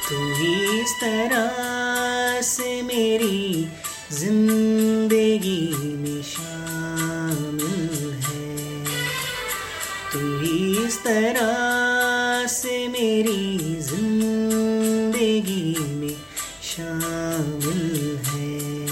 तू ही इस तरह से मेरी जिंदगी में शामिल है। तू ही इस तरह से मेरी जिंदगी में शामिल है।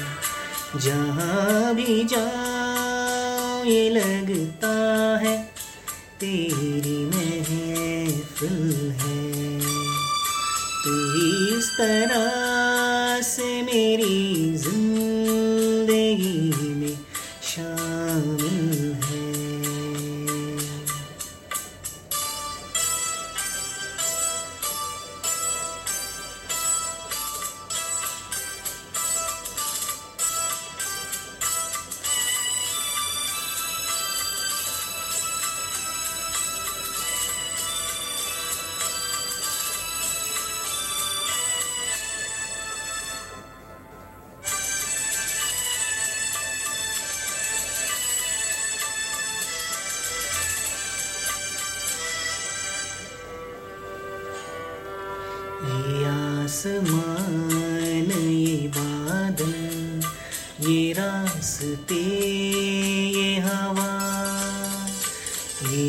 जहाँ भी जाऊँ ये लगता है तेरी महफिल है। तू ही इस तरह से मेरी जिंदगी में शामिल है। ये आसमान ये बादल ये रास्ते ये हवा। ये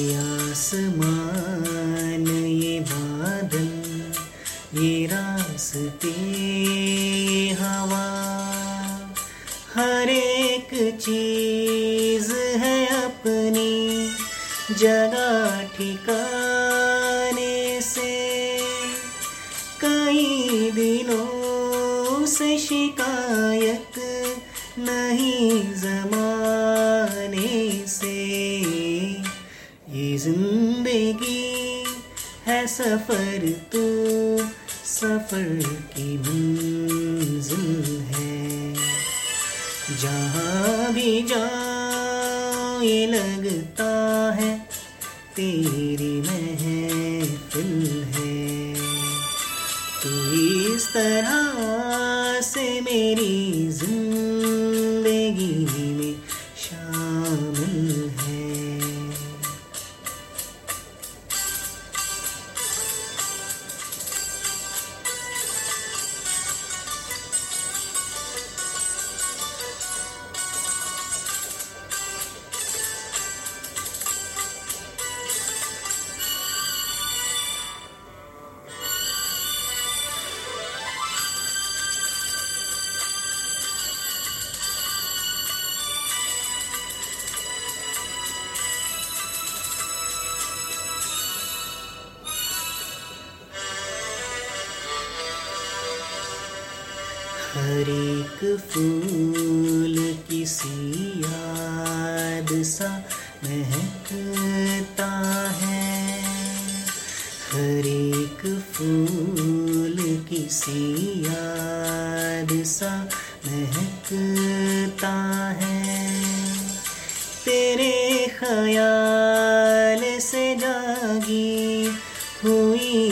आसमान ये बादल ये रास्ते ये हवा। हर एक चीज़ है अपनी जगह ठिकाने से। कई दिनों से शिकायत नहीं ज़माने से। ये जिंदगी है सफ़र तो सफ़र की मंजिल है। जहाँ भी जाऊँ ये लगता है तेरी महफिल है। तू इस तरह से मेरी जिंदगी में शामिल है। हर एक फूल किसी याद सा महकता है। हर एक फूल किसी याद सा महकता है। तेरे ख्याल से जागी हुई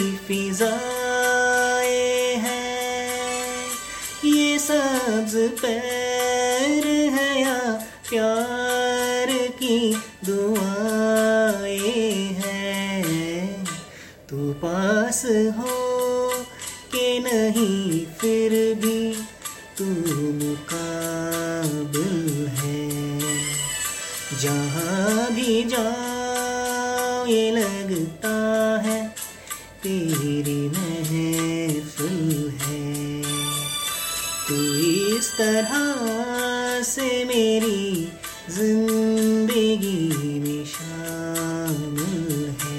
फिजाएं हैं। ये सब्ज़ पैर है या प्यार की दुआएं हैं। तू पास हो के नहीं फिर भी तू मुकाबिल है। जहाँ भी जाऊँ ये लगता है तेरी महफिल है। तू इस तरह से मेरी जिंदगी में शामिल है।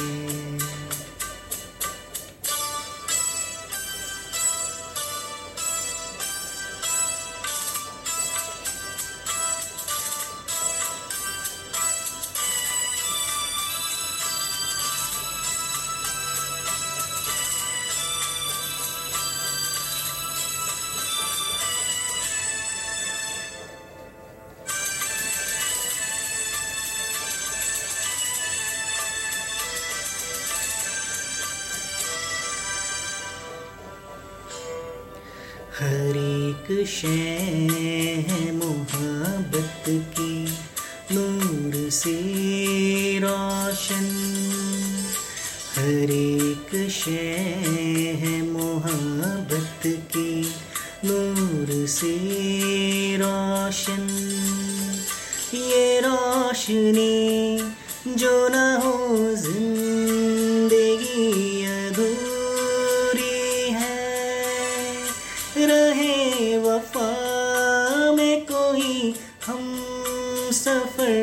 हर एक शय है मोहब्बत की नूर से रोशन। हर एक शय है रोशन, ये रोशनी जो न हो जिंदगी अधूरी है। रहे वफा में कोई हम सफर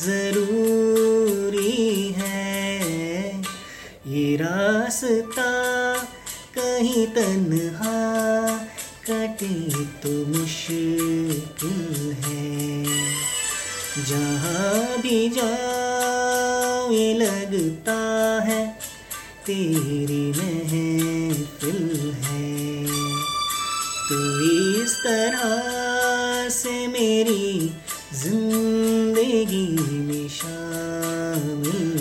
जरूरी है। ये रास्ता कहीं तन्हा कटे तो मुश्किल है। जहाँ भी जाऊँ ये लगता है तेरी महफिल है। तू इस तरह से मेरी जिंदगी में शामिल